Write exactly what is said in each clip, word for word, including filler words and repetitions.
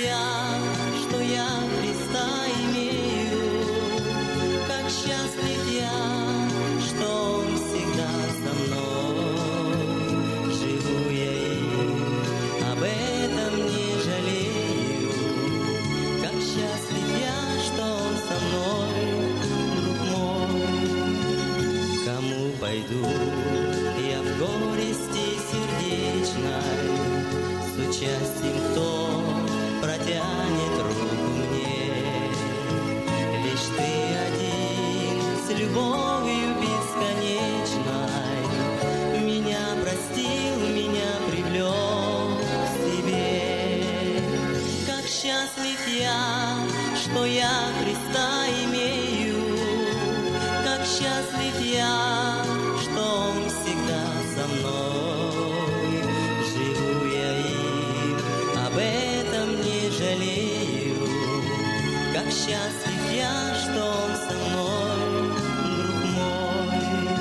я, что я Христа имею, как счастлив я, что Он всегда со мной. Живу я им, об этом не жалею, как счастлив я, что Он со мной, друг мой. Кому пойду я в горести сердечной, с участием, кто протянет руку мне. Лишь Ты один с любовью бесконечной меня простил, меня привлек к себе. Как счастлив я, что я Христа имею, как счастлив я, что Он всегда со мной. Живу я им, об этом не жалею, как счастлив я, что Он со мной, друг мой.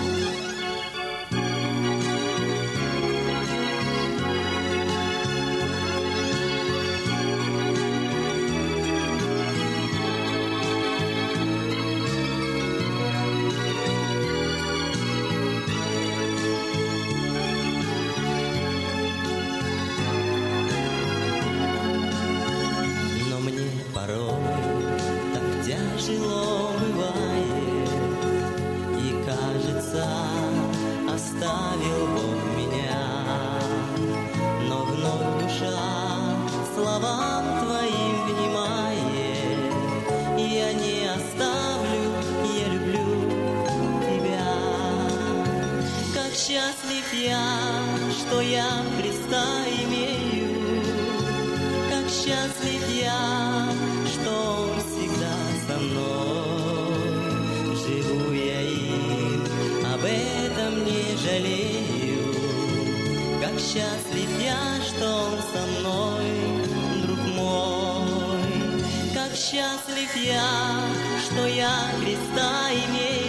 Тяжело бывает, и кажется, оставил Бог меня. Но вновь душа словам Твоим внимает, я не оставлю, я люблю Тебя. Как счастлив я, что я Христа имею, как счастлив я, что Он всегда со мной. Живу я им, об этом не жалею, как счастлив я, что Он со мной, друг мой. Как счастлив я, что я Христа имею,